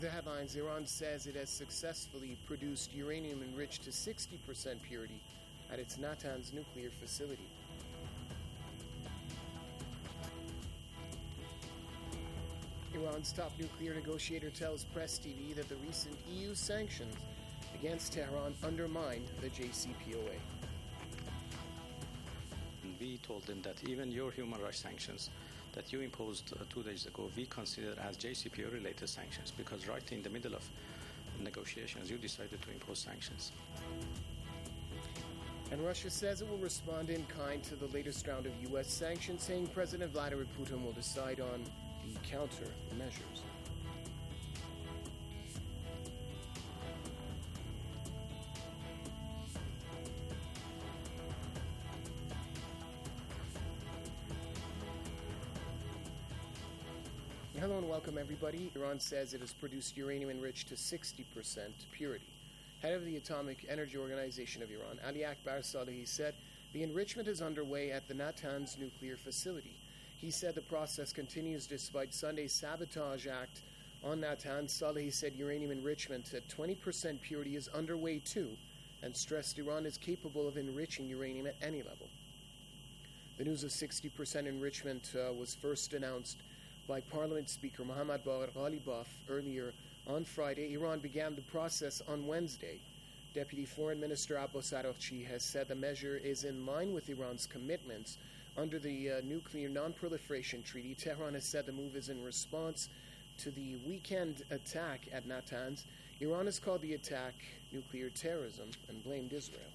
The headlines: Iran says it has successfully produced uranium enriched to 60% purity at its Natanz nuclear facility. Iran's top nuclear negotiator tells Press TV that the recent EU sanctions against Tehran undermine the JCPOA. We told them that even your human rights sanctions that you imposed 2 days ago, we consider as JCPOA-related sanctions, because right in the middle of negotiations, you decided to impose sanctions. And Russia says it will respond in kind to the latest round of U.S. sanctions, saying President Vladimir Putin will decide on the countermeasures. Hello and welcome, everybody. Iran says it has produced uranium enriched to 60% purity. Head of the Atomic Energy Organization of Iran, Ali Akbar Salehi, said the enrichment is underway at the Natanz nuclear facility. He said the process continues despite Sunday's sabotage act on Natanz. Salehi said uranium enrichment at 20% purity is underway too, and stressed Iran is capable of enriching uranium at any level. The news of 60% enrichment was first announced by Parliament Speaker Mohammad Bagher Ghalibaf earlier on Friday. Iran began the process on Wednesday. Deputy Foreign Minister Abbas Araghchi has said the measure is in line with Iran's commitments under the Nuclear Non-Proliferation Treaty. Tehran has said the move is in response to the weekend attack at Natanz. Iran has called the attack nuclear terrorism and blamed Israel.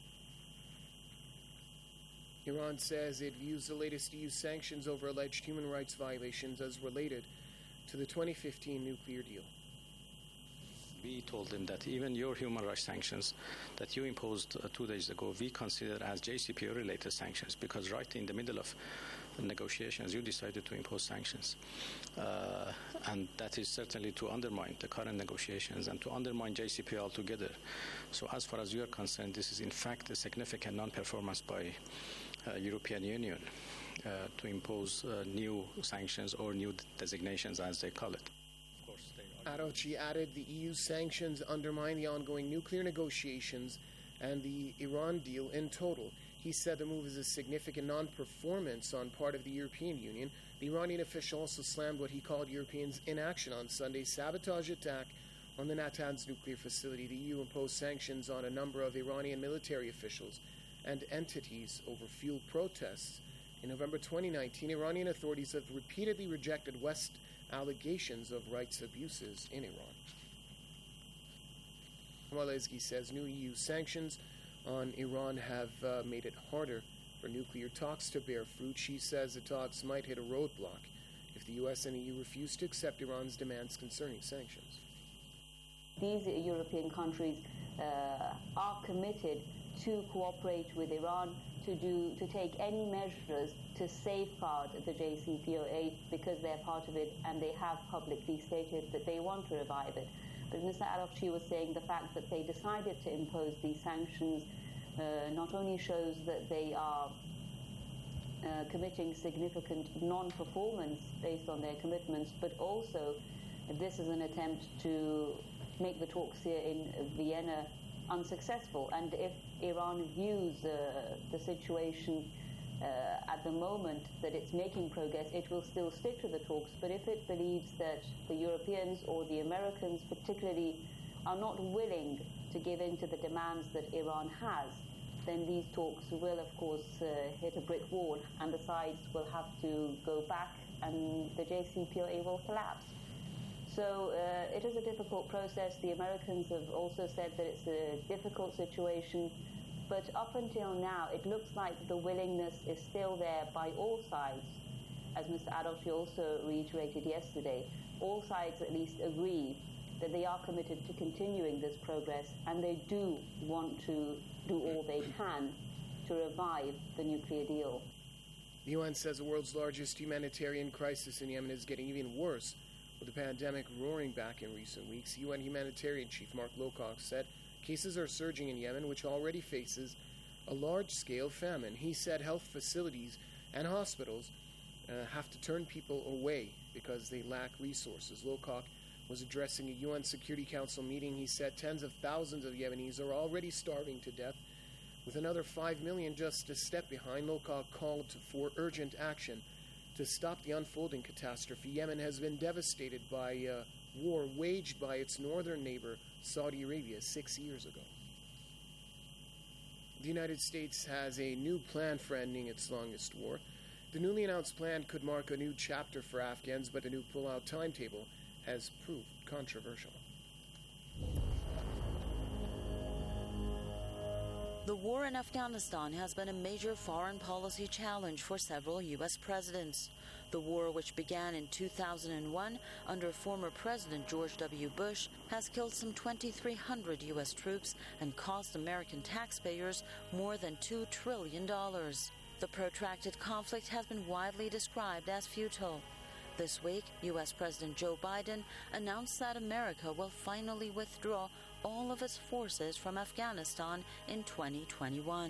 Iran says it views the latest EU sanctions over alleged human rights violations as related to the 2015 nuclear deal. We told them that even your human rights sanctions that you imposed 2 days ago, we consider as JCPOA-related sanctions, because right in the middle of negotiations, you decided to impose sanctions. And that is certainly to undermine the current negotiations and to undermine JCPOA altogether. So as far as we are concerned, this is in fact a significant non-performance by European Union to impose new sanctions or new designations, as they call it. Araghchi added the EU sanctions undermine the ongoing nuclear negotiations and the Iran deal in total. He said the move is a significant non-performance on part of the European Union. The Iranian official also slammed what he called Europeans' inaction on Sunday's sabotage attack on the Natanz nuclear facility. The EU imposed sanctions on a number of Iranian military officials and entities over fuel protests. In November 2019, Iranian authorities have repeatedly rejected West allegations of rights abuses in Iran. Walezgi says new EU sanctions on Iran have made it harder for nuclear talks to bear fruit. She says the talks might hit a roadblock if the US and EU refuse to accept Iran's demands concerning sanctions. These European countries are committed to cooperate with Iran to take any measures to safeguard the JCPOA, because they're part of it and they have publicly stated that they want to revive it. But Mr. Araghchi was saying the fact that they decided to impose these sanctions not only shows that they are committing significant non-performance based on their commitments, but also this is an attempt to make the talks here in Vienna unsuccessful. And if Iran views the situation at the moment that it's making progress, it will still stick to the talks. But if it believes that the Europeans or the Americans particularly are not willing to give in to the demands that Iran has, then these talks will, of course, hit a brick wall, and the sides will have to go back and the JCPOA will collapse. So it is a difficult process. The Americans have also said that it's a difficult situation. But up until now, it looks like the willingness is still there by all sides. As Mr. Araghchi also reiterated yesterday, all sides at least agree that they are committed to continuing this progress, and they do want to do all they can to revive the nuclear deal. The UN says the world's largest humanitarian crisis in Yemen is getting even worse, with the pandemic roaring back in recent weeks. UN humanitarian chief Mark Lowcock said cases are surging in Yemen, which already faces a large-scale famine. He said health facilities and hospitals have to turn people away because they lack resources. Lowcock was addressing a UN Security Council meeting. He said tens of thousands of Yemenis are already starving to death, with another 5 million just a step behind. Lowcock called for urgent action to stop the unfolding catastrophe. Yemen has been devastated by war waged by its northern neighbor, Saudi Arabia, 6 years ago. The United States has a new plan for ending its longest war. The newly announced plan could mark a new chapter for Afghans, but the new pull-out timetable has proved controversial. The war in Afghanistan has been a major foreign policy challenge for several U.S. presidents. The war, which began in 2001 under former President George W. Bush, has killed some 2,300 U.S. troops and cost American taxpayers more than $2 trillion. The protracted conflict has been widely described as futile. This week, U.S. President Joe Biden announced that America will finally withdraw all of its forces from Afghanistan in 2021.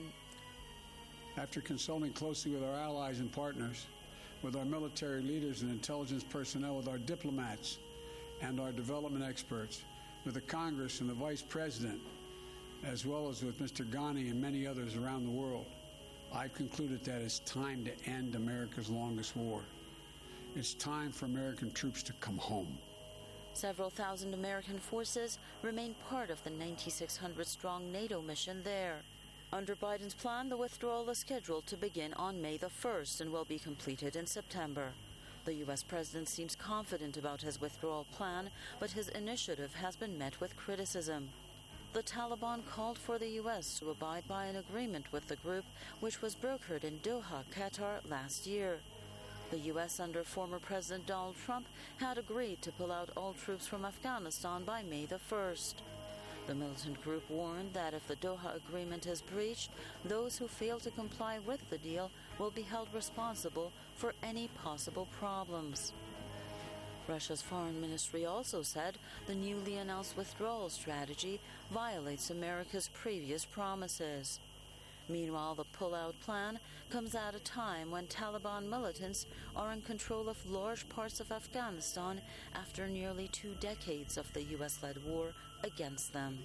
After consulting closely with our allies and partners, with our military leaders and intelligence personnel, with our diplomats and our development experts, with the Congress and the Vice President, as well as with Mr. Ghani and many others around the world, I concluded that it's time to end America's longest war. It's time for American troops to come home. Several thousand American forces remain part of the 9,600-strong NATO mission there. Under Biden's plan, the withdrawal is scheduled to begin on May the 1st and will be completed in September. The U.S. president seems confident about his withdrawal plan, but his initiative has been met with criticism. The Taliban called for the U.S. to abide by an agreement with the group, which was brokered in Doha, Qatar, last year. The U.S. under former President Donald Trump had agreed to pull out all troops from Afghanistan by May the 1st. The militant group warned that if the Doha agreement is breached, those who fail to comply with the deal will be held responsible for any possible problems. Russia's foreign ministry also said the newly announced withdrawal strategy violates America's previous promises. Meanwhile, the pull-out plan comes at a time when Taliban militants are in control of large parts of Afghanistan after nearly 2 decades of the U.S.-led war against them.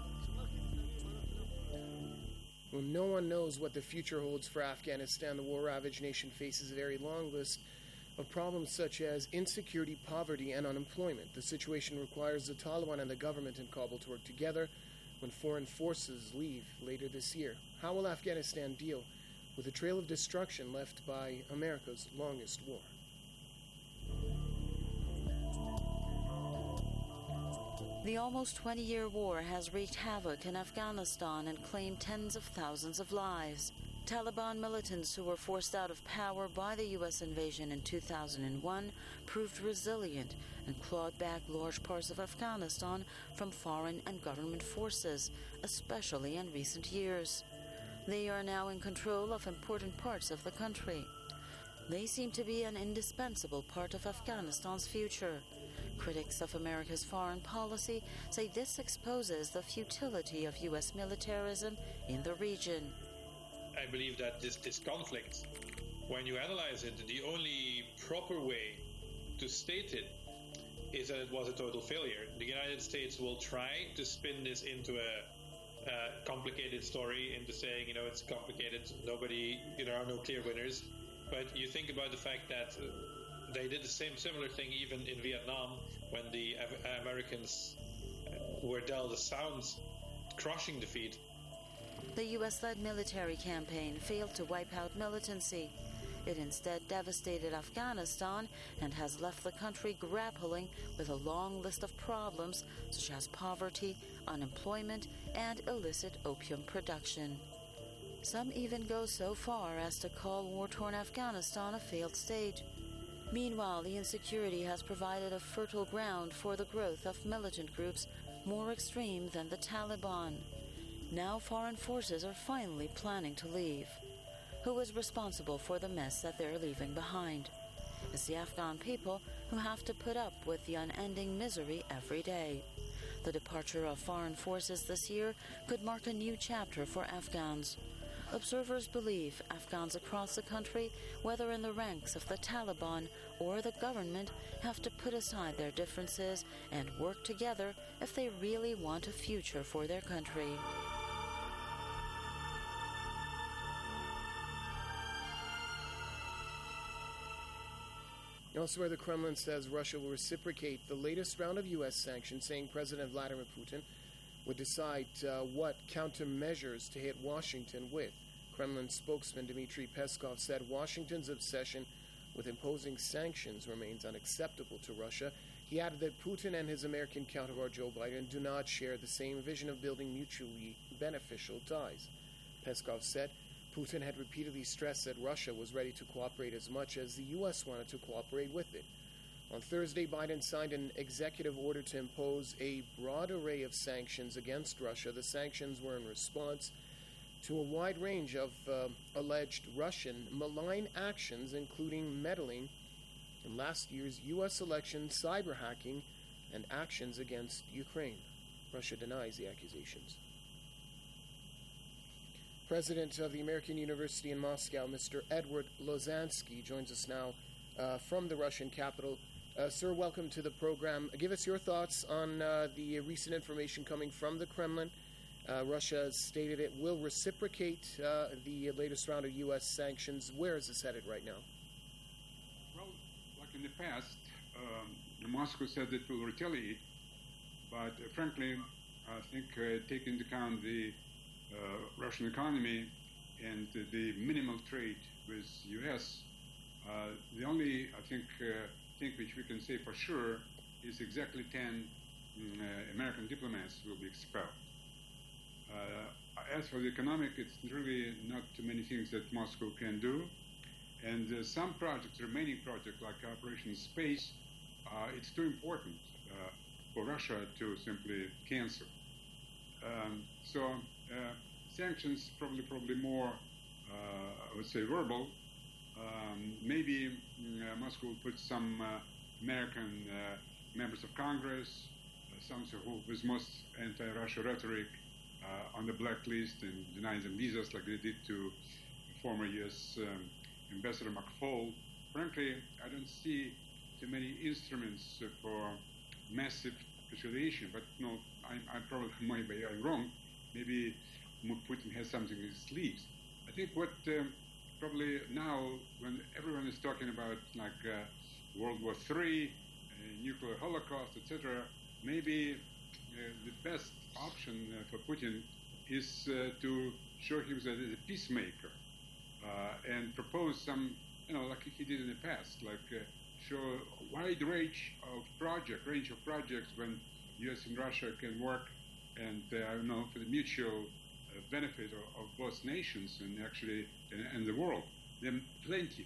Well, no one knows what the future holds for Afghanistan. The war-ravaged nation faces a very long list of problems such as insecurity, poverty, and unemployment. The situation requires the Taliban and the government in Kabul to work together when foreign forces leave later this year. How will Afghanistan deal with the trail of destruction left by America's longest war? The almost 20-year war has wreaked havoc in Afghanistan and claimed tens of thousands of lives. Taliban militants who were forced out of power by the U.S. invasion in 2001 proved resilient and clawed back large parts of Afghanistan from foreign and government forces, especially in recent years. They are now in control of important parts of the country. They seem to be an indispensable part of Afghanistan's future. Critics of America's foreign policy say this exposes the futility of U.S. militarism in the region. I believe that this conflict, when you analyze it, the only proper way to state it is that it was a total failure. The United States will try to spin this into a complicated story, into saying, it's complicated, there are no clear winners. But you think about the fact that they did the similar thing even in Vietnam when the Americans were dealt a sound, crushing defeat. The U.S.-led military campaign failed to wipe out militancy. It instead devastated Afghanistan and has left the country grappling with a long list of problems such as poverty, unemployment, and illicit opium production. Some even go so far as to call war-torn Afghanistan a failed state. Meanwhile, the insecurity has provided a fertile ground for the growth of militant groups more extreme than the Taliban. Now foreign forces are finally planning to leave. Who is responsible for the mess that they're leaving behind? It's the Afghan people who have to put up with the unending misery every day. The departure of foreign forces this year could mark a new chapter for Afghans. Observers believe Afghans across the country, whether in the ranks of the Taliban or the government, have to put aside their differences and work together if they really want a future for their country. Elsewhere, the Kremlin says Russia will reciprocate the latest round of U.S. sanctions, saying President Vladimir Putin would decide what countermeasures to hit Washington with. Kremlin spokesman Dmitry Peskov said Washington's obsession with imposing sanctions remains unacceptable to Russia. He added that Putin and his American counterpart Joe Biden do not share the same vision of building mutually beneficial ties. Peskov said Putin had repeatedly stressed that Russia was ready to cooperate as much as the U.S. wanted to cooperate with it. On Thursday, Biden signed an executive order to impose a broad array of sanctions against Russia. The sanctions were in response to a wide range of alleged Russian malign actions, including meddling in last year's U.S. election, cyber hacking, and actions against Ukraine. Russia denies the accusations. President of the American University in Moscow, Mr. Edward Lozansky, joins us now from the Russian capital. Sir, welcome to the program. Give us your thoughts on the recent information coming from the Kremlin. Russia has stated it will reciprocate the latest round of U.S. sanctions. Where is this headed right now? Well, like in the past, Moscow said it will retaliate, but frankly, I think taking into account the Russian economy and the minimal trade with U.S., the only, I think, thing which we can say for sure is exactly 10 American diplomats will be expelled. As for the economic, it's really not too many things that Moscow can do. And some projects, remaining projects like Operation Space, it's too important for Russia to simply cancel. Sanctions probably more, I would say, verbal. Maybe Moscow will put some American members of Congress, some who with most anti-Russia rhetoric, on the blacklist and deny them visas like they did to former U.S. Ambassador McFaul. Frankly, I don't see too many instruments for massive retaliation, but no, I probably might be wrong. Maybe Putin has something in his sleeves. I think what probably now, when everyone is talking about like World War III, nuclear holocaust, etc., maybe the best option for Putin is to show him that he's a peacemaker and propose some, like he did in the past, like show a wide range of projects when U.S. and Russia can work and, for the mutual benefit of both nations and actually and the world. Then plenty.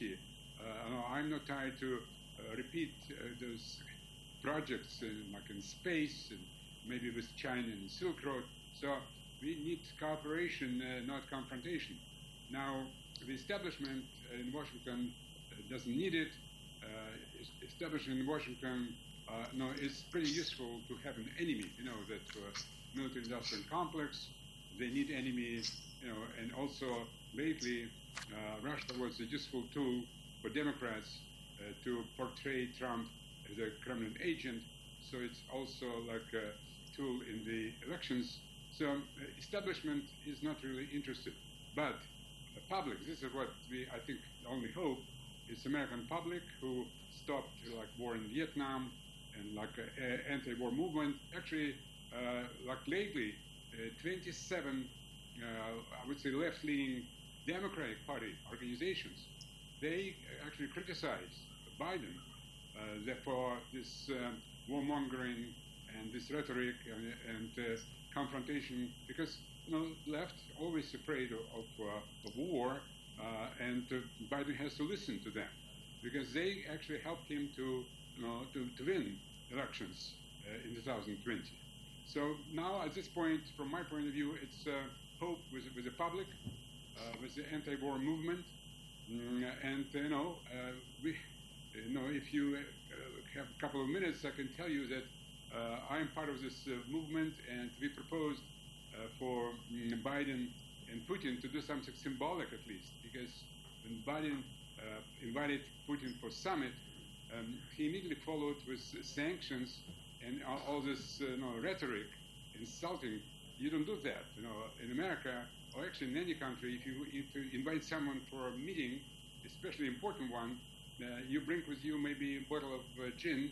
I'm not tired to repeat those projects like in space and maybe with China and the Silk Road. So we need cooperation, not confrontation. Now, the establishment in Washington doesn't need it. Establishment in Washington it's pretty useful to have an enemy, that military-industrial complex. They need enemies, and also lately Russia was a useful tool for Democrats to portray Trump as a Kremlin agent. So it's also like a tool in the elections. So establishment is not really interested. But the public, this is what I think, only hope, is American public who stopped like war in Vietnam and like anti-war movement. Actually, like lately, 27, I would say, left-leaning Democratic Party organizations, they actually criticized Biden for this warmongering and this rhetoric and confrontation, because left always afraid of war, and Biden has to listen to them because they actually helped him to win elections in 2020. So now at this point, from my point of view, it's hope with the public, with the anti-war movement, and if you have a couple of minutes, I can tell you that I am part of this movement, and we proposed for Biden and Putin to do something symbolic at least, because when Biden invited Putin for summit, he immediately followed with sanctions and all this rhetoric, insulting. You don't do that. In America, or actually in any country, if you invite someone for a meeting, especially important one, you bring with you maybe a bottle of gin,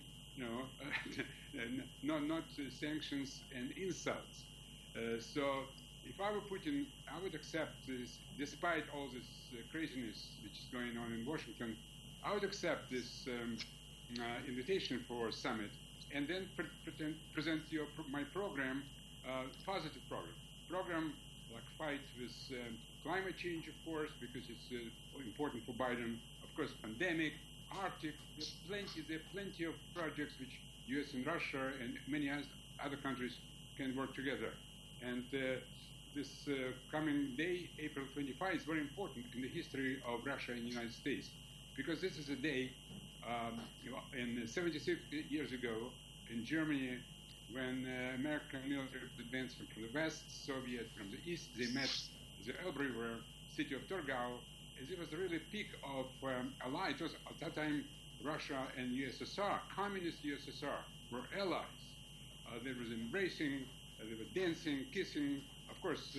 not sanctions and insults. So if I were Putin, I would accept this, despite all this craziness which is going on in Washington, I would accept this invitation for summit, and then present my program, positive program like fight with climate change, of course, because it's important for Biden. Of course, pandemic, Arctic. There are plenty of projects which U.S. and Russia and many other countries can work together. And this coming day, April 25, is very important in the history of Russia and the United States, because this is a day in 76 years ago in Germany, when American military advanced from the west, Soviet from the east. They met the Elbe River, city of Torgau. It was really peak of allies. It was at that time Russia and USSR, communist USSR, were allies. They were embracing, they were dancing, kissing, of course,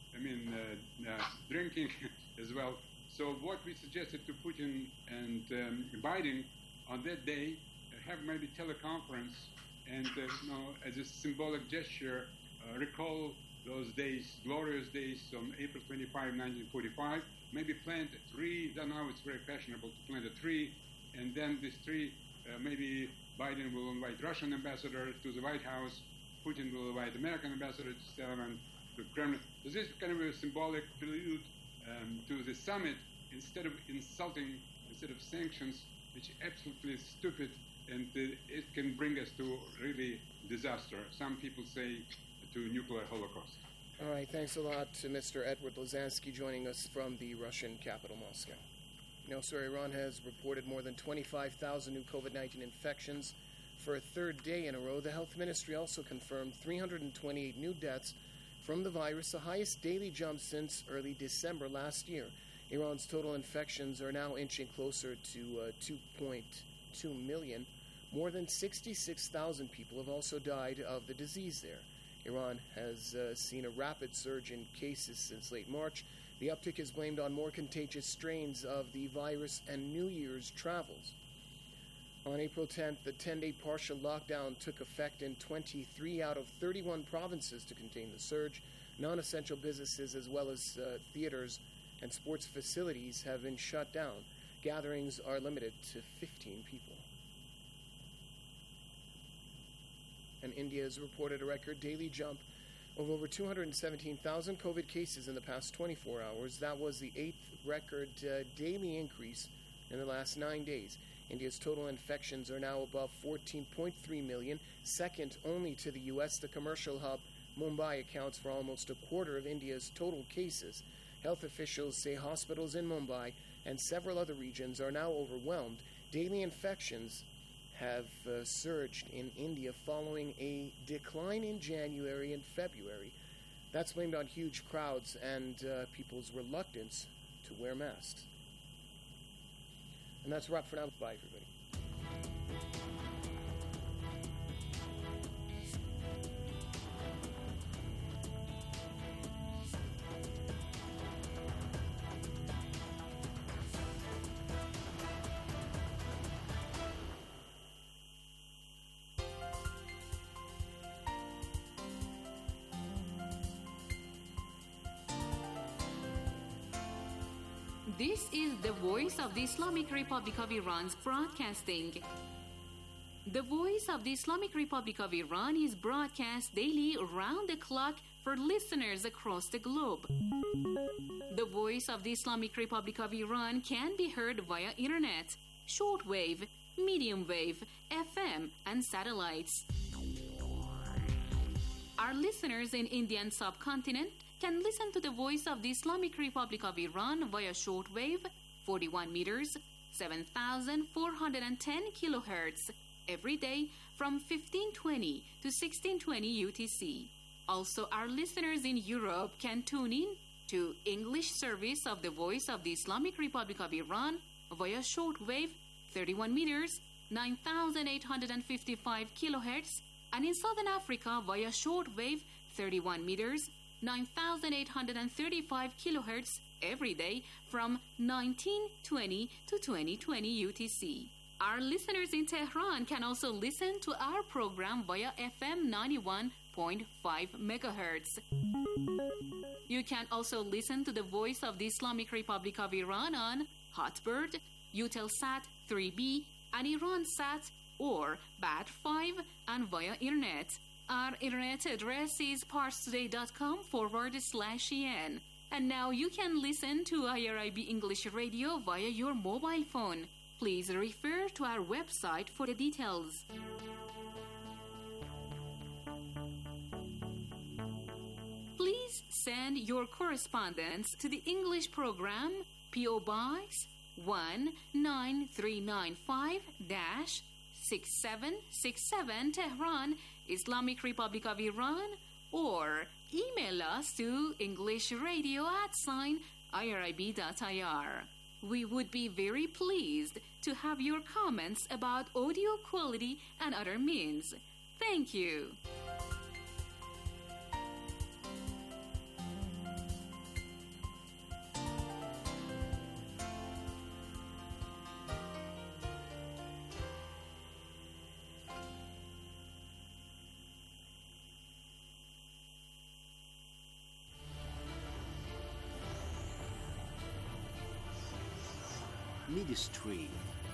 drinking as well. So what we suggested to Putin and Biden on that day, have maybe teleconference and as a symbolic gesture, recall those days, glorious days on April 25, 1945. Maybe plant a tree. Now it's very fashionable to plant a tree, and then this tree, maybe Biden will invite Russian ambassador to the White House. Putin will invite American ambassador to Stellman, to Kremlin. So this is kind of a symbolic prelude to the summit. Instead of insulting, instead of sanctions, which is absolutely stupid, and it can bring us to really disaster. Some people say to nuclear holocaust. All right, thanks a lot to Mr. Edward Lazansky joining us from the Russian capital, Moscow. Sir, Iran has reported more than 25,000 new COVID-19 infections for a third day in a row. The health ministry also confirmed 328 new deaths from the virus, the highest daily jump since early December last year. Iran's total infections are now inching closer to 2.2 million. More than 66,000 people have also died of the disease there. Iran has seen a rapid surge in cases since late March. The uptick is blamed on more contagious strains of the virus and New Year's travels. On April 10th, the 10-day partial lockdown took effect in 23 out of 31 provinces to contain the surge. Non-essential businesses as well as theaters and sports facilities have been shut down. Gatherings are limited to 15 people. And India has reported a record daily jump of over 217,000 COVID cases in the past 24 hours. That was the 8th record daily increase in the last 9 days. India's total infections are now above 14.3 million, second only to the U.S. The commercial hub, Mumbai, accounts for almost a quarter of India's total cases. Health officials say hospitals in Mumbai and several other regions are now overwhelmed. Daily infections have surged in India following a decline in January and February. That's blamed on huge crowds and people's reluctance to wear masks. And that's a wrap for now. Bye, everybody. This is the Voice of the Islamic Republic of Iran's broadcasting. The Voice of the Islamic Republic of Iran is broadcast daily around the clock for listeners across the globe. The Voice of the Islamic Republic of Iran can be heard via internet, shortwave, medium wave, FM, and satellites. Our listeners in Indian subcontinent can listen to the Voice of the Islamic Republic of Iran via shortwave, 41 meters, 7,410 kilohertz, every day from 1520 to 1620 UTC. Also, our listeners in Europe can tune in to English service of the Voice of the Islamic Republic of Iran via shortwave 31 meters, 9,855 kilohertz, and in Southern Africa via shortwave 31 meters, 9,835 kilohertz every day from 1920 to 2020 UTC. Our listeners in Tehran can also listen to our program via FM 91.5 megahertz. You can also listen to the Voice of the Islamic Republic of Iran on Hotbird, Eutelsat 3B, and IranSat or BAT5 and via Internet. Our internet address is parstoday.com/en. And now you can listen to IRIB English Radio via your mobile phone. Please refer to our website for the details. Please send your correspondence to the English program, P.O. Box 19395-6767 Tehran, Islamic Republic of Iran, or email us to englishradio@irib.ir. We would be very pleased to have your comments about audio quality and other means. Thank you. Midstream.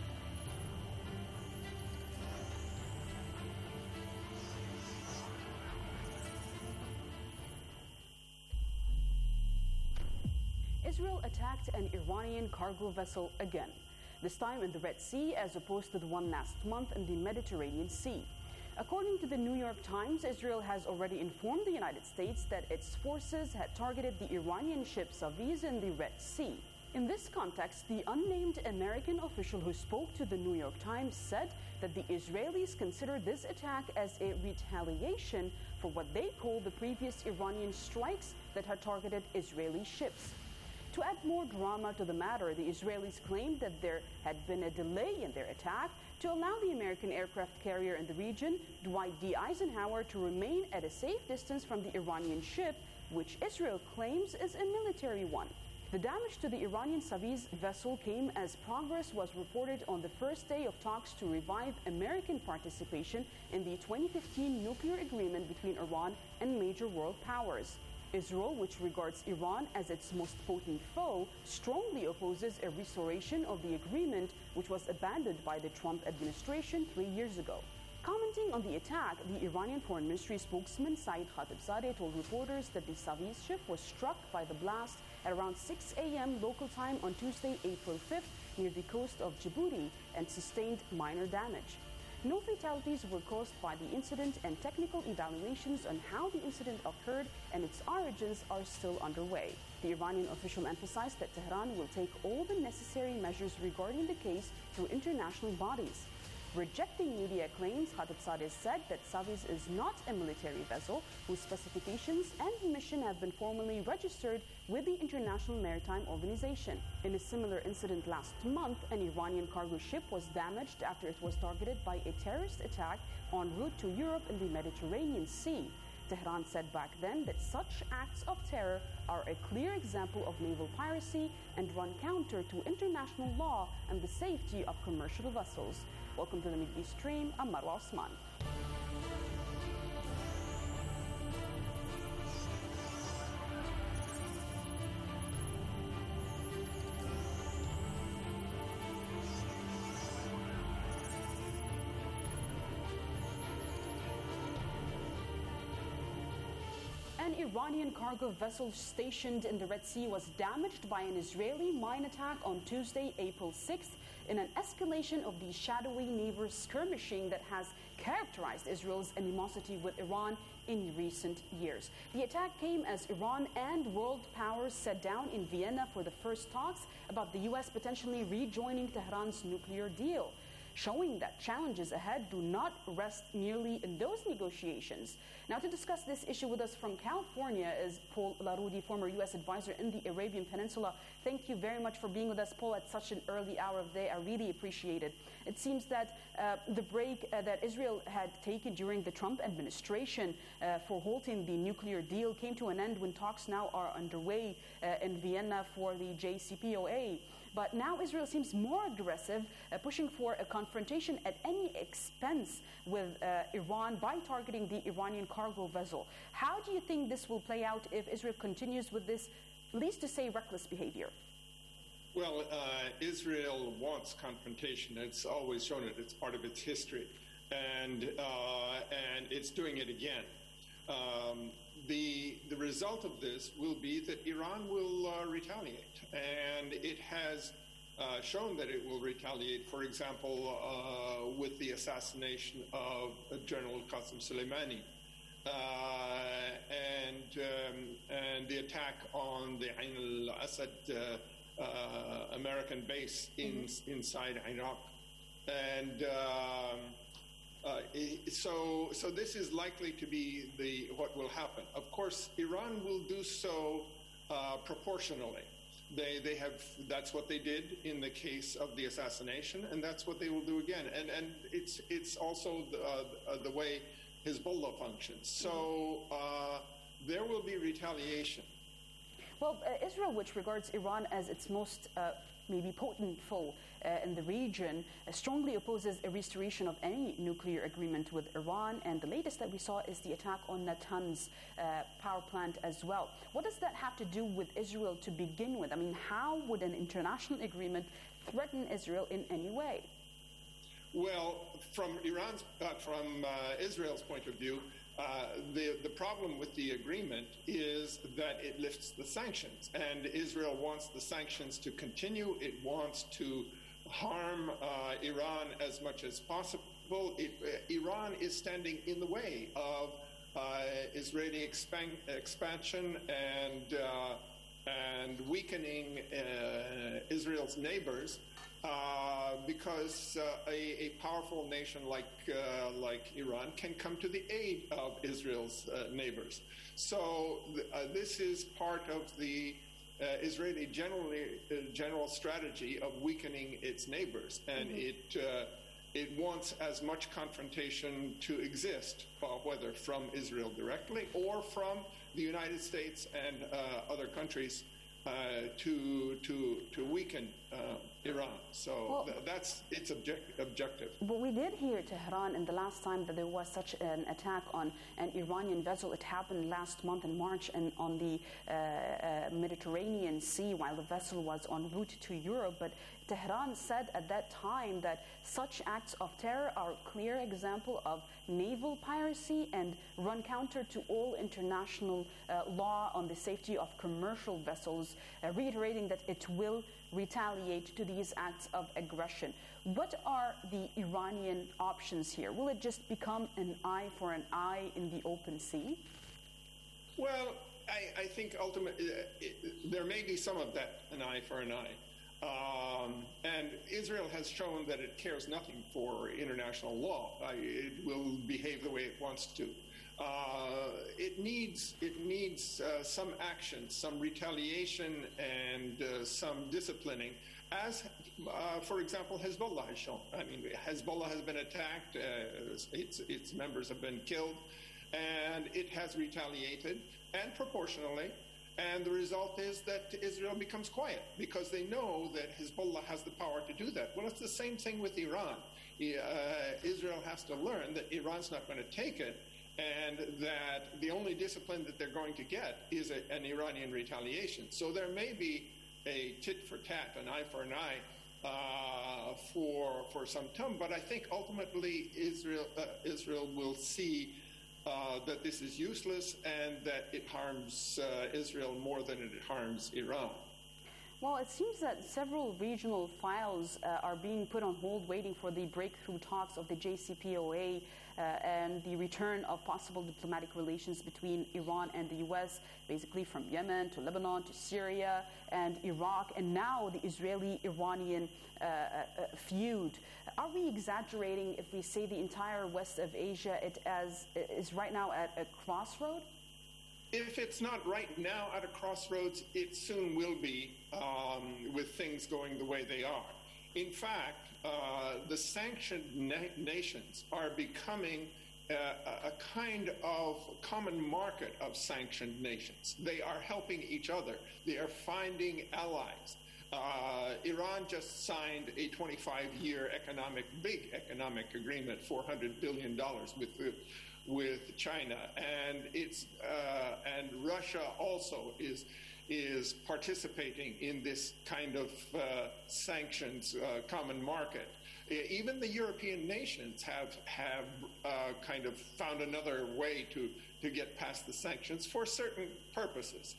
Israel attacked an Iranian cargo vessel again, this time in the Red Sea as opposed to the one last month in the Mediterranean Sea. According to the New York Times, Israel has already informed the United States that its forces had targeted the Iranian ship Saviz in the Red Sea. In this context, the unnamed American official who spoke to the New York Times said that the Israelis consider this attack as a retaliation for what they call the previous Iranian strikes that had targeted Israeli ships. To add more drama to the matter, the Israelis claimed that there had been a delay in their attack to allow the American aircraft carrier in the region, Dwight D. Eisenhower, to remain at a safe distance from the Iranian ship, which Israel claims is a military one. The damage to the Iranian Saviz vessel came as progress was reported on the first day of talks to revive American participation in the 2015 nuclear agreement between Iran and major world powers. Israel, which regards Iran as its most potent foe, strongly opposes a restoration of the agreement, which was abandoned by the Trump administration 3 years ago. Commenting on the attack, the Iranian Foreign Ministry spokesman Saeed Khatibzadeh told reporters that the Saviz ship was struck by the blast at around 6 a.m. local time on Tuesday, April 5th, near the coast of Djibouti and sustained minor damage. No fatalities were caused by the incident, and technical evaluations on how the incident occurred and its origins are still underway. The Iranian official emphasized that Tehran will take all the necessary measures regarding the case through international bodies. Rejecting media claims, Khatibzadeh said that Saviz is not a military vessel whose specifications and mission have been formally registered with the International Maritime Organization. In a similar incident last month, an Iranian cargo ship was damaged after it was targeted by a terrorist attack en route to Europe in the Mediterranean Sea. Tehran said back then that such acts of terror are a clear example of naval piracy and run counter to international law and the safety of commercial vessels. Welcome to the Mid East Stream. I'm Marwa Osman. An Iranian cargo vessel stationed in the Red Sea was damaged by an Israeli mine attack on Tuesday, April 6th, in an escalation of the shadowy naval skirmishing that has characterized Israel's animosity with Iran in recent years. The attack came as Iran and world powers sat down in Vienna for the first talks about the U.S. potentially rejoining Tehran's nuclear deal. showing that challenges ahead do not rest merely in those negotiations. Now, to discuss this issue with us from California is Paul Larudi, former U.S. advisor in the Arabian Peninsula. Thank you very much for being with us, Paul, at such an early hour of the day. I really appreciate it. It seems that the break that Israel had taken during the Trump administration for halting the nuclear deal came to an end when talks now are underway in Vienna for the JCPOA. But now Israel seems more aggressive, pushing for a confrontation at any expense with Iran by targeting the Iranian cargo vessel. How do you think this will play out if Israel continues with this, least to say, reckless behavior? Well, Israel wants confrontation. It's always shown it. It's part of its history. And it's doing it again. The result of this will be that Iran will retaliate. And it has shown that it will retaliate, for example, with the assassination of General Qasem Soleimani. And the attack on the Ain al-Assad American base inside Iraq. And so this is likely to be what will happen. Of course, Iran will do so proportionally. That's what they did in the case of the assassination, and that's what they will do again. And it's also the way Hezbollah functions. So there will be retaliation. Well, Israel, which regards Iran as its most maybe potent foe in the region, strongly opposes a restoration of any nuclear agreement with Iran. And the latest that we saw is the attack on Natanz power plant as well. What does that have to do with Israel to begin with? I mean, how would an international agreement threaten Israel in any way? Well, from Israel's point of view, the problem with the agreement is that it lifts the sanctions, and Israel wants the sanctions to continue. It wants to harm Iran as much as possible. Iran is standing in the way of Israeli expansion and weakening Israel's neighbors. Because a powerful nation like Iran can come to the aid of Israel's neighbors. So this is part of the Israeli general strategy of weakening its neighbors, and it wants as much confrontation to exist, whether from Israel directly or from the United States and other countries to weaken Iran. So that's its objective. But we did hear Tehran in the last time that there was such an attack on an Iranian vessel. It happened last month in March and on the Mediterranean Sea while the vessel was en route to Europe. But Tehran said at that time that such acts of terror are a clear example of naval piracy and run counter to all international law on the safety of commercial vessels, reiterating that it will retaliate to these acts of aggression. What are the Iranian options here? Will it just become an eye for an eye in the open sea? Well, I think ultimately there may be some of that, an eye for an eye. And Israel has shown that it cares nothing for international law. It will behave the way it wants to. It needs some action, some retaliation, and some disciplining, as, for example, Hezbollah has shown. I mean, Hezbollah has been attacked, its members have been killed, and it has retaliated, and proportionally. And the result is that Israel becomes quiet because they know that Hezbollah has the power to do that. Well, it's the same thing with Iran. Israel has to learn that Iran's not going to take it, and that the only discipline that they're going to get is an Iranian retaliation. So there may be a tit for tat, an eye for an eye, for some time. But I think ultimately Israel will see that this is useless and that it harms Israel more than it harms Iran. Well, it seems that several regional files are being put on hold, waiting for the breakthrough talks of the JCPOA and the return of possible diplomatic relations between Iran and the U.S., basically from Yemen to Lebanon to Syria and Iraq, and now the Israeli-Iranian feud. Are we exaggerating if we say the entire west of Asia is right now at a crossroad? If it's not right now at a crossroads, it soon will be with things going the way they are. In fact, the sanctioned nations are becoming a kind of common market of sanctioned nations. They are helping each other. They are finding allies. Iran just signed a 25-year big economic agreement, $400 billion with China, and Russia also is participating in this kind of sanctions common market. Even the European nations have kind of found another way to get past the sanctions for certain purposes.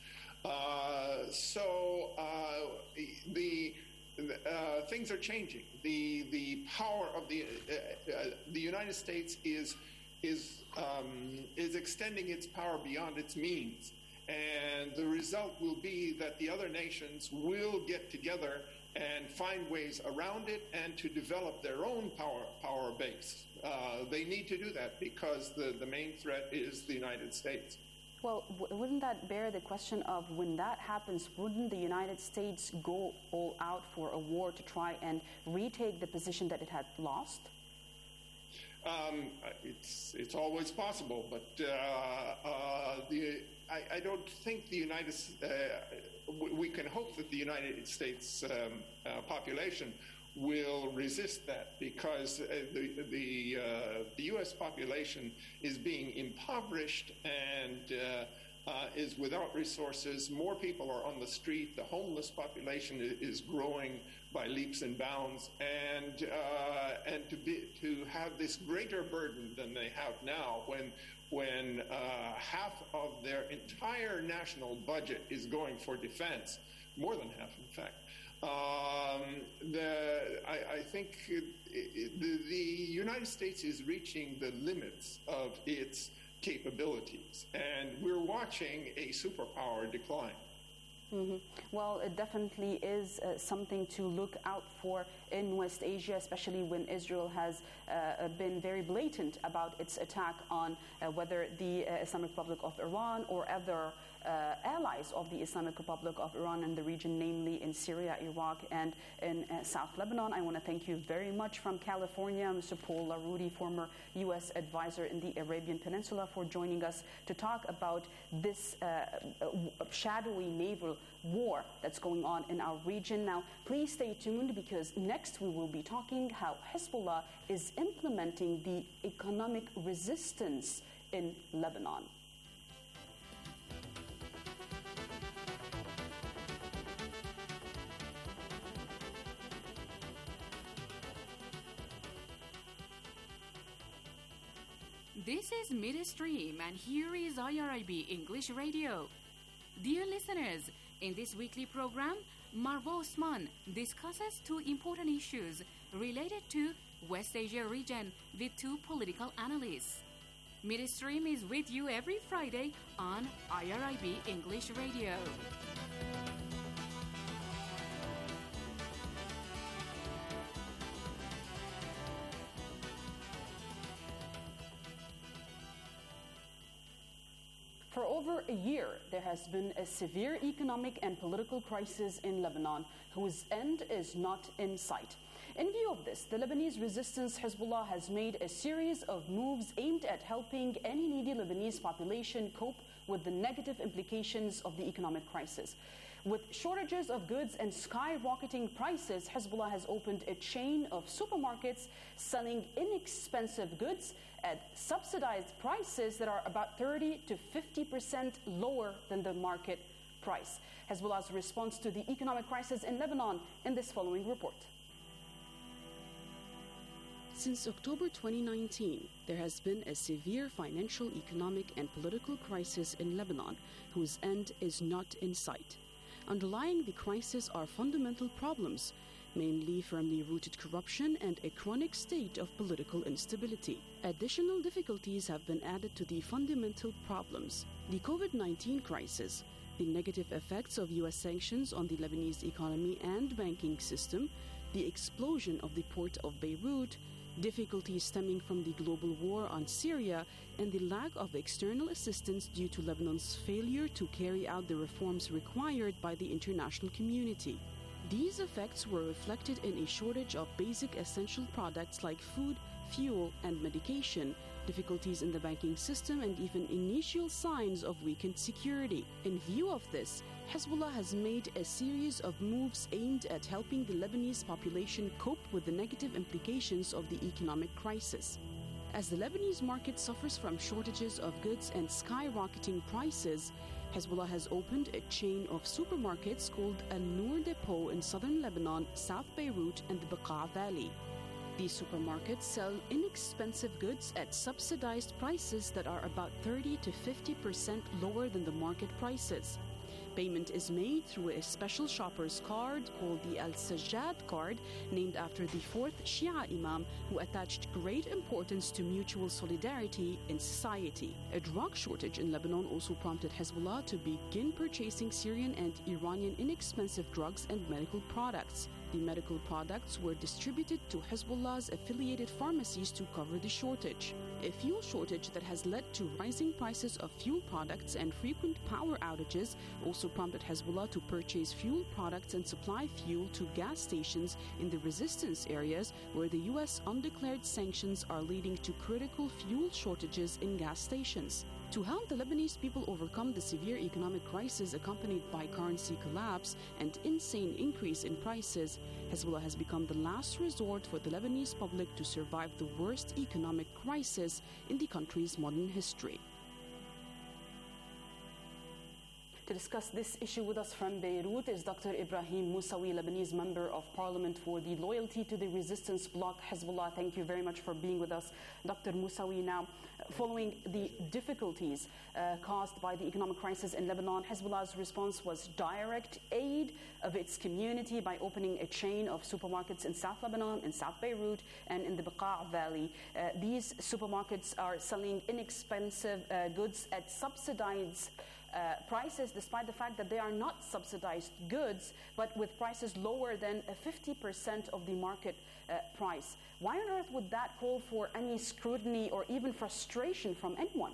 Things are changing. The power of the United States is extending its power beyond its means. And the result will be that the other nations will get together and find ways around it and to develop their own power base. They need to do that because the main threat is the United States. Well, wouldn't that bear the question of, when that happens, wouldn't the United States go all out for a war to try and retake the position that it had lost? It's always possible, but I don't think the we can hope that the United States population will resist that, because the U.S. population is being impoverished and is without resources. More people are on the street. The homeless population is growing by leaps and bounds, and to have this greater burden than they have now, when half of their entire national budget is going for defense, more than half, in fact. I think the United States is reaching the limits of its capabilities, and we're watching a superpower decline. Mm-hmm. Well, it definitely is something to look out for in West Asia, especially when Israel has been very blatant about its attack on whether the Islamic Republic of Iran or other allies of the Islamic Republic of Iran in the region, namely in Syria, Iraq, and in South Lebanon. I want to thank you very much from California, Mr. Paul Larudi, former U.S. advisor in the Arabian Peninsula, for joining us to talk about this shadowy naval war that's going on in our region. Now, please stay tuned, because next we will be talking how Hezbollah is implementing the economic resistance in Lebanon. This is Midstream, and here is IRIB English Radio. Dear listeners, in this weekly program, Marwa Osman discusses two important issues related to West Asia region with two political analysts. Midstream is with you every Friday on IRIB English Radio. For over a year, there has been a severe economic and political crisis in Lebanon, whose end is not in sight. In view of this, the Lebanese resistance Hezbollah has made a series of moves aimed at helping any needy Lebanese population cope with the negative implications of the economic crisis. With shortages of goods and skyrocketing prices, Hezbollah has opened a chain of supermarkets selling inexpensive goods at subsidized prices that are about 30 to 50% lower than the market price. Hezbollah's response to the economic crisis in Lebanon in this following report. Since October 2019, there has been a severe financial, economic, and political crisis in Lebanon, whose end is not in sight. underlying the crisis are fundamental problems, mainly firmly rooted corruption and a chronic state of political instability. Additional difficulties have been added to the fundamental problems. The COVID-19 crisis, the negative effects of U.S. sanctions on the Lebanese economy and banking system, the explosion of the port of Beirut, difficulties stemming from the global war on Syria, and the lack of external assistance due to Lebanon's failure to carry out the reforms required by the international community. These effects were reflected in a shortage of basic essential products like food, fuel, and medication, difficulties in the banking system, and even initial signs of weakened security. In view of this, Hezbollah has made a series of moves aimed at helping the Lebanese population cope with the negative implications of the economic crisis. As the Lebanese market suffers from shortages of goods and skyrocketing prices, Hezbollah has opened a chain of supermarkets called Al-Noor Depot in southern Lebanon, South Beirut, and the Bekaa Valley. These supermarkets sell inexpensive goods at subsidized prices that are about 30 to 50% lower than the market prices. Payment is made through a special shopper's card called the Al-Sajjad card, named after the fourth Shia Imam who attached great importance to mutual solidarity in society. A drug shortage in Lebanon also prompted Hezbollah to begin purchasing Syrian and Iranian inexpensive drugs and medical products. The medical products were distributed to Hezbollah's affiliated pharmacies to cover the shortage. A fuel shortage that has led to rising prices of fuel products and frequent power outages also prompted Hezbollah to purchase fuel products and supply fuel to gas stations in the resistance areas where the U.S. undeclared sanctions are leading to critical fuel shortages in gas stations. To help the Lebanese people overcome the severe economic crisis accompanied by currency collapse and insane increase in prices, Hezbollah has become the last resort for the Lebanese public to survive the worst economic crisis in the country's modern history. To discuss this issue with us from Beirut is Dr. Ibrahim Moussawi, Lebanese Member of Parliament for the Loyalty to the Resistance Bloc, Hezbollah. Thank you very much for being with us, Dr. Moussawi. Now, following the difficulties caused by the economic crisis in Lebanon, Hezbollah's response was direct aid of its community by opening a chain of supermarkets in South Lebanon, in South Beirut, and in the Bekaa Valley. These supermarkets are selling inexpensive goods at subsidized prices, despite the fact that they are not subsidized goods, but with prices lower than 50% of the market price. Why on earth would that call for any scrutiny or even frustration from anyone?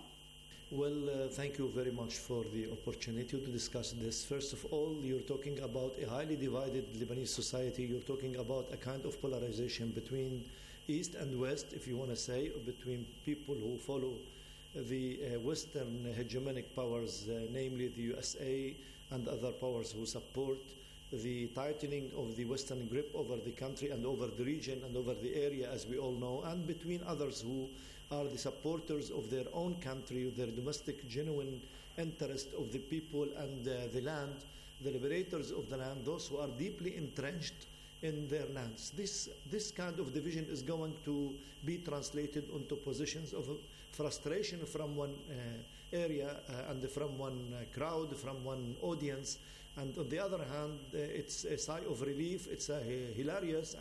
Well, thank you very much for the opportunity to discuss this. First of all, you're talking about a highly divided Lebanese society. You're talking about a kind of polarization between East and West, if you want to say, between people who follow the Western hegemonic powers, namely the USA and other powers who support the tightening of the Western grip over the country and over the region and over the area, as we all know, and between others who are the supporters of their own country, their domestic genuine interest of the people and the land, the liberators of the land, those who are deeply entrenched in their lands. This kind of division is going to be translated into positions of frustration from one area and from one crowd, from one audience. And on the other hand, it's a sigh of relief, it's a hilarious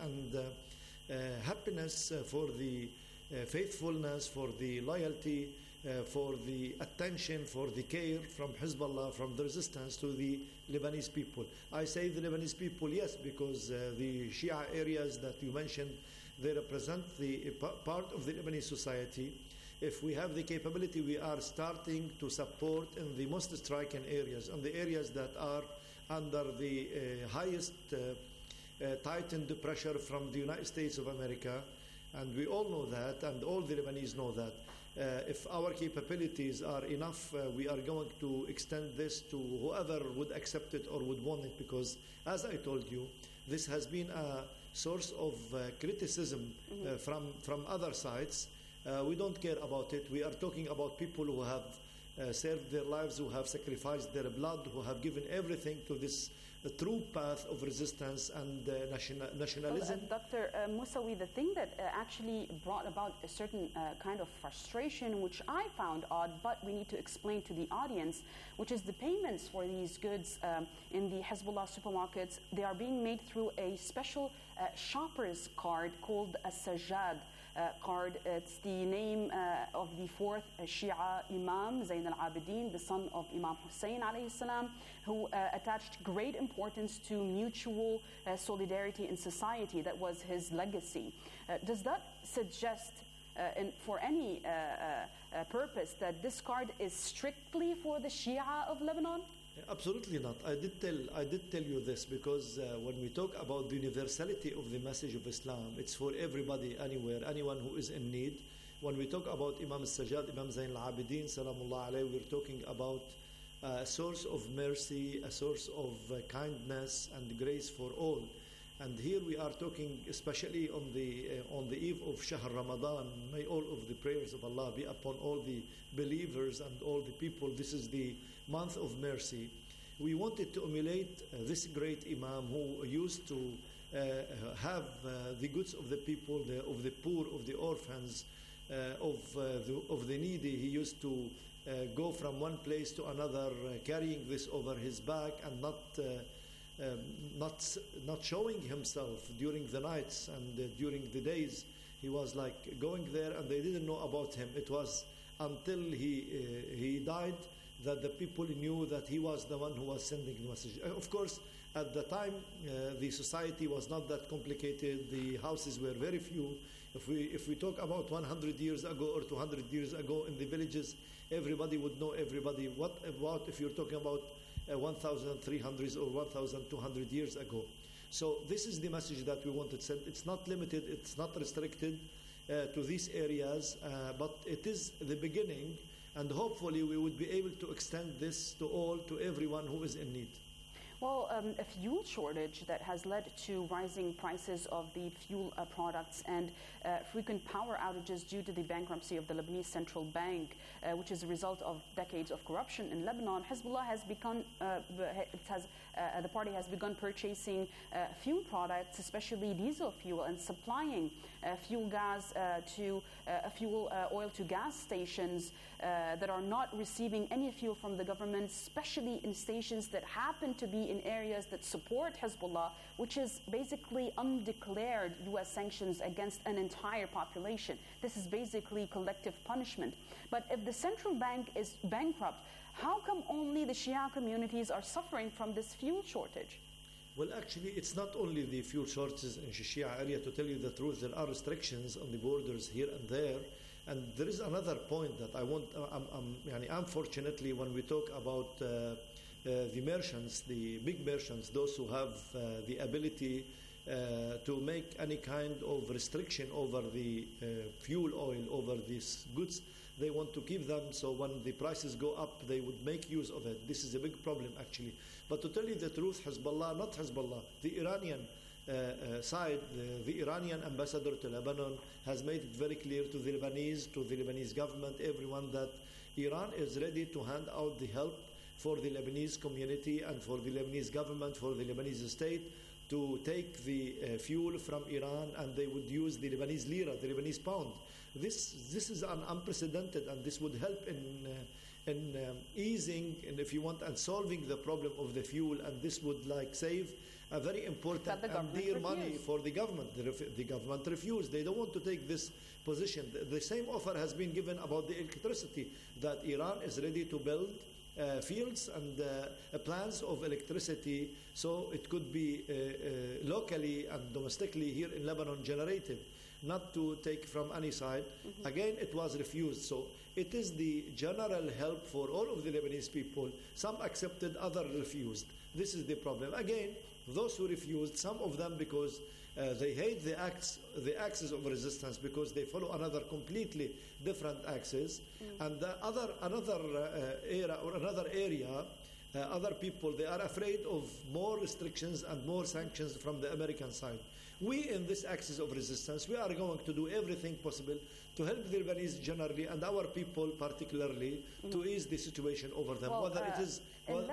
and happiness for the faithfulness, for the loyalty, for the attention, for the care from Hezbollah, from the resistance to the Lebanese people. I say the Lebanese people, yes, because the Shia areas that you mentioned, they represent the part of the Lebanese society. If we have the capability, we are starting to support in the most striking areas, and the areas that are under the highest tightened pressure from the United States of America, and we all know that, and all the Lebanese know that. If our capabilities are enough, we are going to extend this to whoever would accept it or would want it, because, as I told you, this has been a source of criticism from other sides. We don't care about it. We are talking about people who have served their lives, who have sacrificed their blood, who have given everything to this true path of resistance and nationalism. Well, Dr. Moussaoui, the thing that actually brought about a certain kind of frustration, which I found odd, but we need to explain to the audience, which is the payments for these goods in the Hezbollah supermarkets. They are being made through a special shopper's card called a Sajjad card. It's the name of the fourth Shia Imam, Zayn al-Abidin, the son of Imam Hussein alayhi salam, who attached great importance to mutual solidarity in society. That was his legacy. Does that suggest for any purpose that this card is strictly for the Shia of Lebanon? Absolutely not. I did tell you this because when we talk about the universality of the message of Islam, it's for everybody, anywhere, anyone who is in need. When we talk about Imam al-Sajjad, Imam Zayn al-Abidin, salamullah alayhi, we're talking about a source of mercy, a source of kindness and grace for all. And here we are talking especially on the eve of Shahr Ramadan. May all of the prayers of Allah be upon all the believers and all the people. This is the month of mercy. We wanted to emulate this great Imam who used to have the goods of the people, of the poor, of the orphans, of the needy. He used to go from one place to another, carrying this over his back and not showing himself during the nights and during the days. He was like going there and they didn't know about him. It was until he died that the people knew that he was the one who was sending the message. Of course, at the time, the society was not that complicated. The houses were very few. If we talk about 100 years ago or 200 years ago in the villages, everybody would know everybody. What about if you're talking about 1,300 or 1,200 years ago? So this is the message that we wanted to send. It's not limited, it's not restricted to these areas, but it is the beginning, and hopefully we would be able to extend this to all, to everyone who is in need. Well, a fuel shortage that has led to rising prices of the fuel products and frequent power outages due to the bankruptcy of the Lebanese Central Bank, which is a result of decades of corruption in Lebanon. Hezbollah has begun, the party has begun purchasing fuel products, especially diesel fuel, and supplying fuel gas to fuel oil to gas stations that are not receiving any fuel from the government, especially in stations that happen to be in areas that support Hezbollah, which is basically undeclared U.S. sanctions against an entire population. This is basically collective punishment. But if the central bank is bankrupt, how come only the Shia communities are suffering from this fuel shortage? Well, actually, it's not only the fuel shortages in Shia area. To tell you the truth, there are restrictions on the borders here and there. And there is another point that I want, unfortunately, when we talk about the merchants, the big merchants, those who have the ability to make any kind of restriction over the fuel oil, over these goods, they want to keep them, so when the prices go up, they would make use of it. This is a big problem, actually. But to tell you the truth, Hezbollah, not Hezbollah, the Iranian side, the Iranian ambassador to Lebanon has made it very clear to the Lebanese government, everyone, that Iran is ready to hand out the help for the Lebanese community and for the Lebanese government, for the Lebanese state, to take the fuel from Iran, and they would use the Lebanese lira, the Lebanese pound. This is unprecedented, and this would help in easing, and if you want, and solving the problem of the fuel, and this would save a very important and dear money for the government. The government refused. They don't want to take this position. The same offer has been given about the electricity, that Iran is ready to build fields and plants of electricity, so it could be locally and domestically here in Lebanon generated, not to take from any side. Mm-hmm. Again, it was refused. So it is the general help for all of the Lebanese people. Some accepted, others refused. This is the problem. Again, those who refused, some of them because they hate the axis of resistance, because they follow another completely different axis. And another era or another area, other people, they are afraid of more restrictions and more sanctions from the American side. We, in this axis of resistance, we are going to do everything possible to help the Lebanese generally and our people particularly to ease the situation over them, whether it is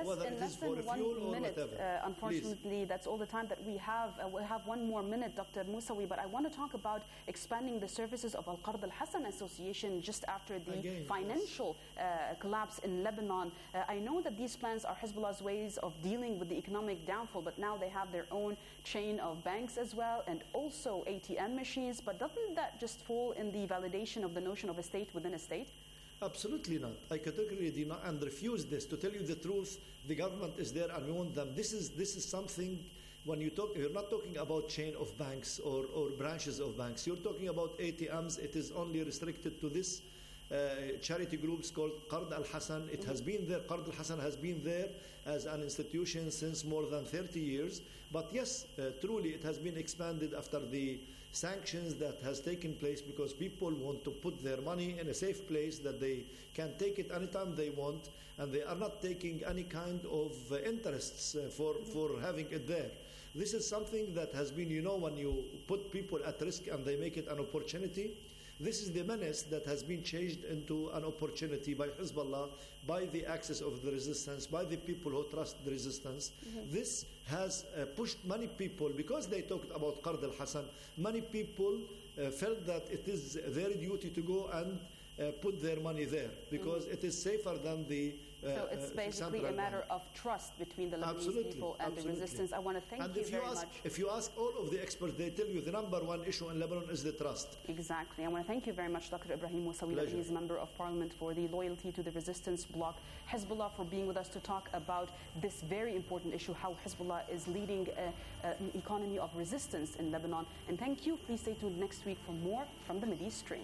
for fuel or whatever. Unfortunately, Please. That's all the time that we have. We have one more minute, Dr. Moussaoui, but I want to talk about expanding the services of Al-Qard Al-Hassan Association just after the financial collapse in Lebanon. I know that these plans are Hezbollah's ways of dealing with the economic downfall, but now they have their own chain of banks as well and also ATM machines. But doesn't that just fall in the validation of the notion of a state within a state? Absolutely not. I categorically deny and refuse this. To tell you the truth, the government is there and we want them. This is something, when you talk, you're not talking about chain of banks or branches of banks. You're talking about ATMs. It is only restricted to this charity groups called Qard Al-Hassan. It has been there. Qard Al-Hassan has been there as an institution since more than 30 years. But yes, truly it has been expanded after the sanctions that has taken place because people want to put their money in a safe place that they can take it anytime they want, and they are not taking any kind of interests for having it there. This is something that has been, when you put people at risk and they make it an opportunity, this is the menace that has been changed into an opportunity by Hezbollah, by the axis of the resistance, by the people who trust the resistance. This has pushed many people, because they talked about Qard Al-Hassan, many people felt that it is their duty to go and put their money there because it is safer than the so it's basically a matter of trust between the Lebanese people and the resistance. I want to thank you very much. If you ask all of the experts, they tell you the number one issue in Lebanon is the trust. Exactly. I want to thank you very much, Dr. Ibrahim Moussaoui, Lebanese Member of Parliament for the Loyalty to the Resistance Bloc, Hezbollah, for being with us to talk about this very important issue, how Hezbollah is leading an economy of resistance in Lebanon. And thank you. Please stay tuned next week for more from the Mideast Stream.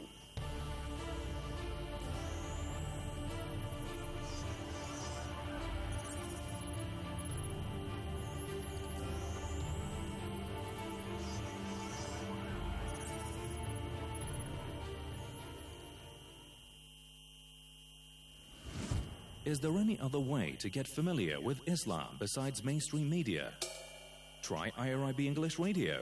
Is there any other way to get familiar with Islam besides mainstream media? Try IRIB English Radio.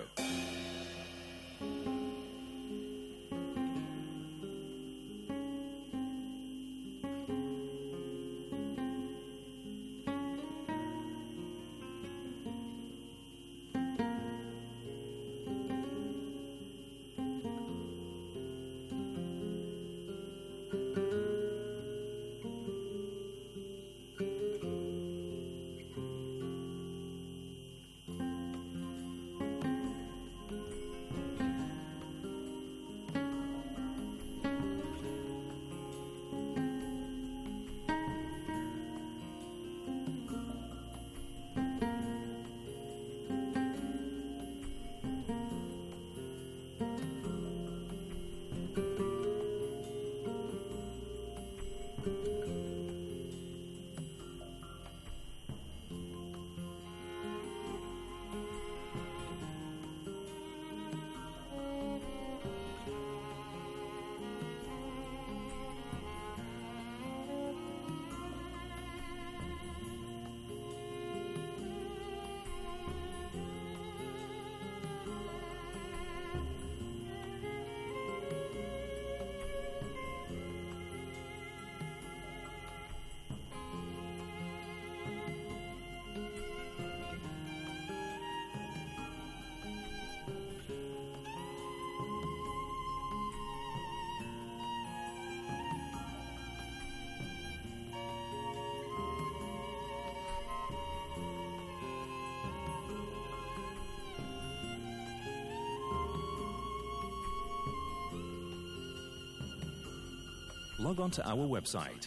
Log on to our website,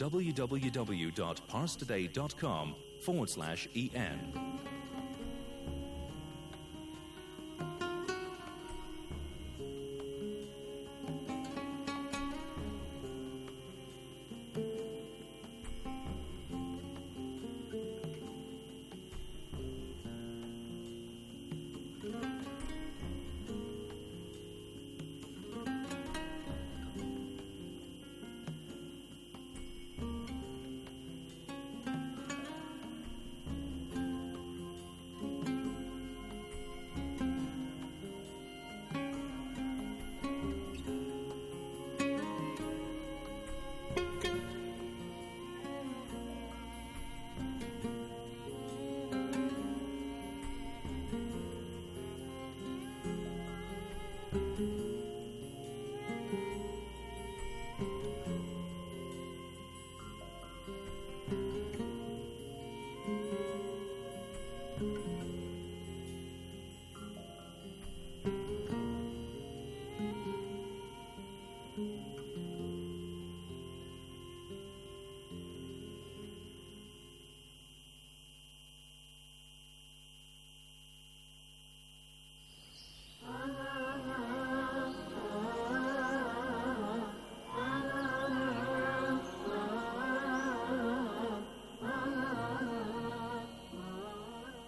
www.parstoday.com/en.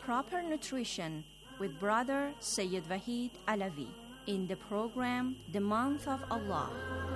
proper nutrition with Brother Sayyid Wahid Alavi in the program The Month of Allah.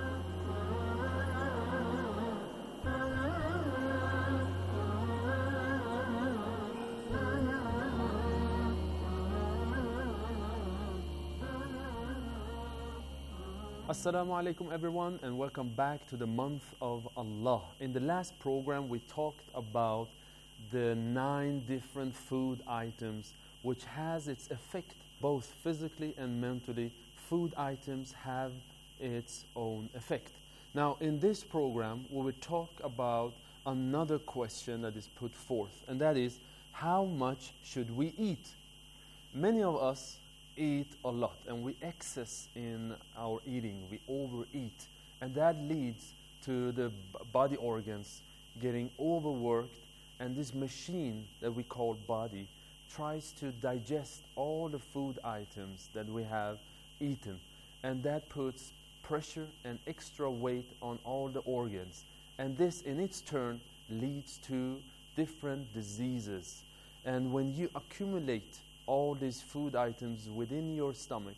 Assalamu alaikum everyone, and welcome back to the Month of Allah. In the last program we talked about the 9 different food items which has its effect both physically and mentally. Food items have its own effect. Now in this program we will talk about another question that is put forth, and that is, how much should we eat? Many of us eat a lot and we excess in our eating, we overeat, and that leads to the body organs getting overworked, and this machine that we call body tries to digest all the food items that we have eaten, and that puts pressure and extra weight on all the organs, and this in its turn leads to different diseases. And when you accumulate all these food items within your stomach,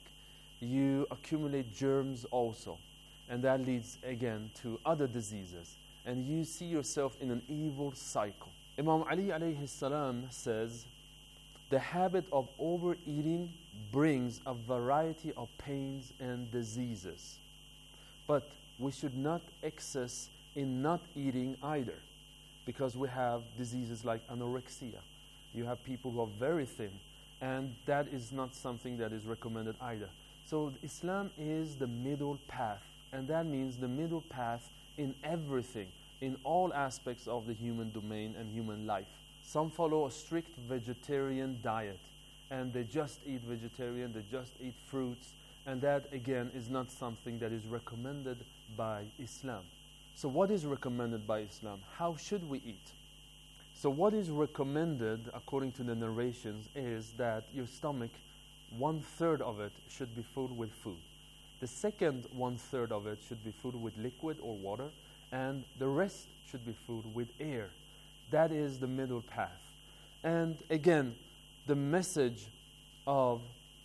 you accumulate germs also, and that leads again to other diseases, and you see yourself in an evil cycle. Imam Ali alayhi salam says, the habit of overeating brings a variety of pains and diseases, but we should not excess in not eating either, because we have diseases like anorexia. You have people who are very thin, and that is not something that is recommended either. So Islam is the middle path, and that means the middle path in everything, in all aspects of the human domain and human life. Some follow a strict vegetarian diet, and they just eat vegetarian, they just eat fruits, and that again is not something that is recommended by Islam. So what is recommended by Islam? How should we eat? So what is recommended according to the narrations is that your stomach, 1/3 of it should be filled with food. The second 1/3 of it should be filled with liquid or water, and the rest should be filled with air. That is the middle path. And again, the message of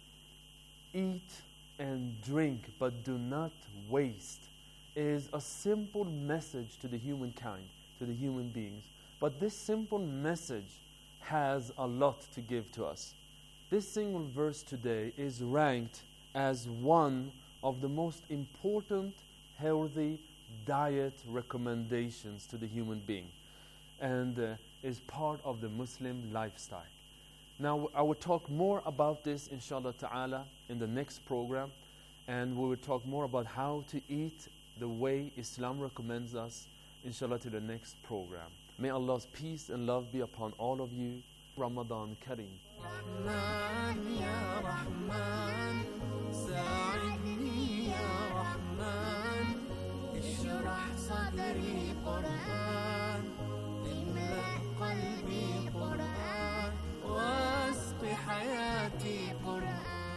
eat and drink but do not waste is a simple message to the humankind, to the human beings. But this simple message has a lot to give to us. This single verse today is ranked as one of the most important healthy diet recommendations to the human being, and is part of the Muslim lifestyle. Now I will talk more about this inshallah ta'ala in the next program, and we will talk more about how to eat the way Islam recommends us inshallah to the next program. May Allah's peace and love be upon all of you. Ramadan Kareem. Rahman, ya Rahman, sa'idni ya Rahman, ishrah sadri Qur'an, imla qalbi Qur'an, wasqi hayati Qur'an.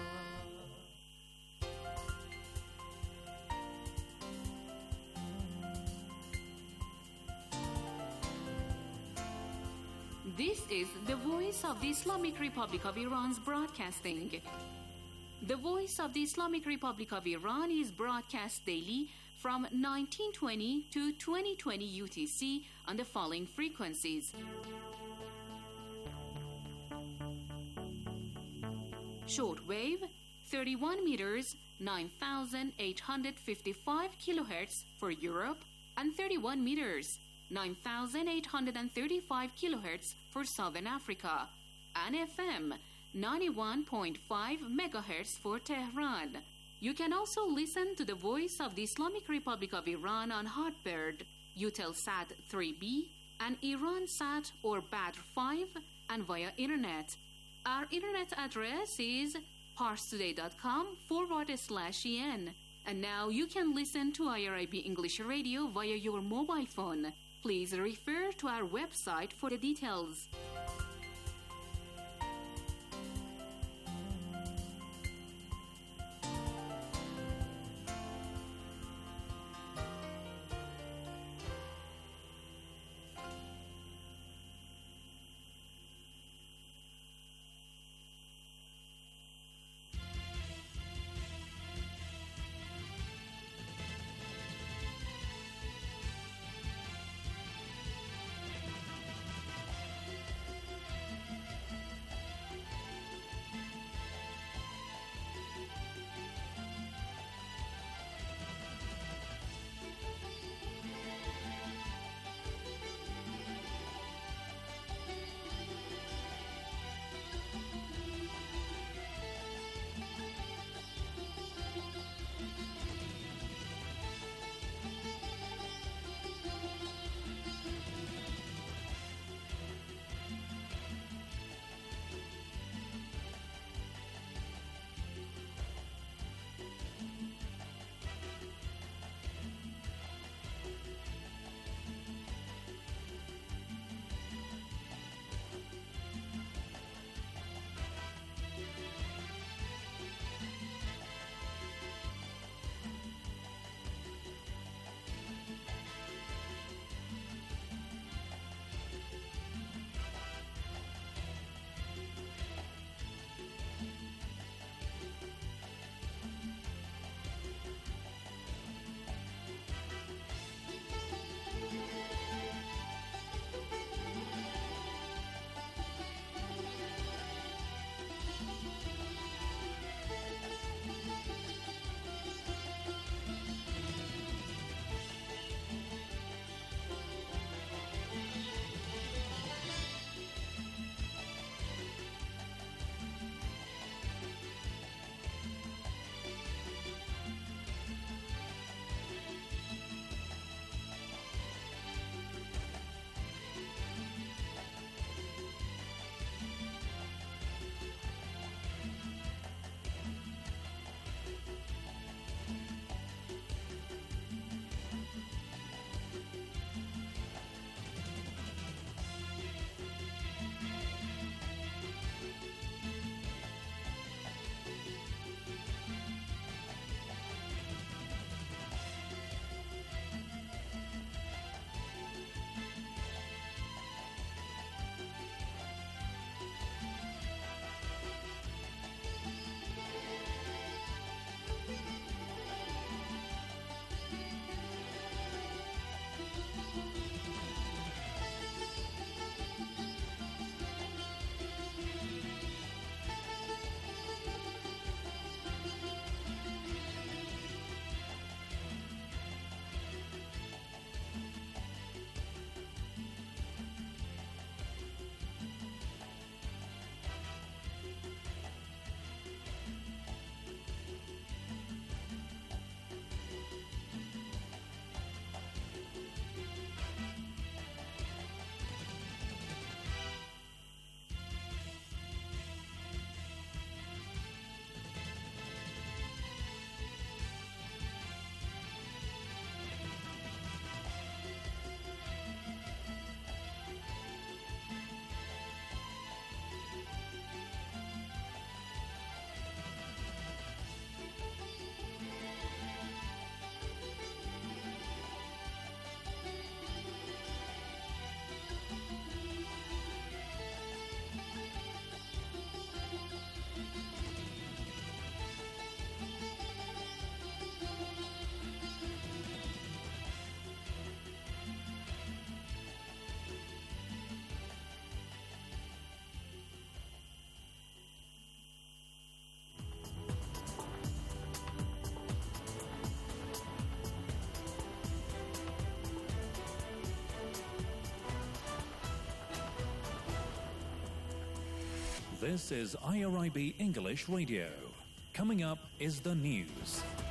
This is the Voice of the Islamic Republic of Iran's broadcasting. The Voice of the Islamic Republic of Iran is broadcast daily from 1920 to 2020 UTC on the following frequencies: shortwave 31 meters 9,855 kilohertz for Europe, and 31 meters 9,835 kilohertz for Southern Africa, and FM 91.5 megahertz for Tehran. You can also listen to the Voice of the Islamic Republic of Iran on Hotbird, Eutelsat 3B, and IranSat or Badr 5, and via Internet. Our Internet address is parstoday.com/en. And now you can listen to IRIB English Radio via your mobile phone. Please refer to our website for the details. This is IRIB English Radio. Coming up is the news.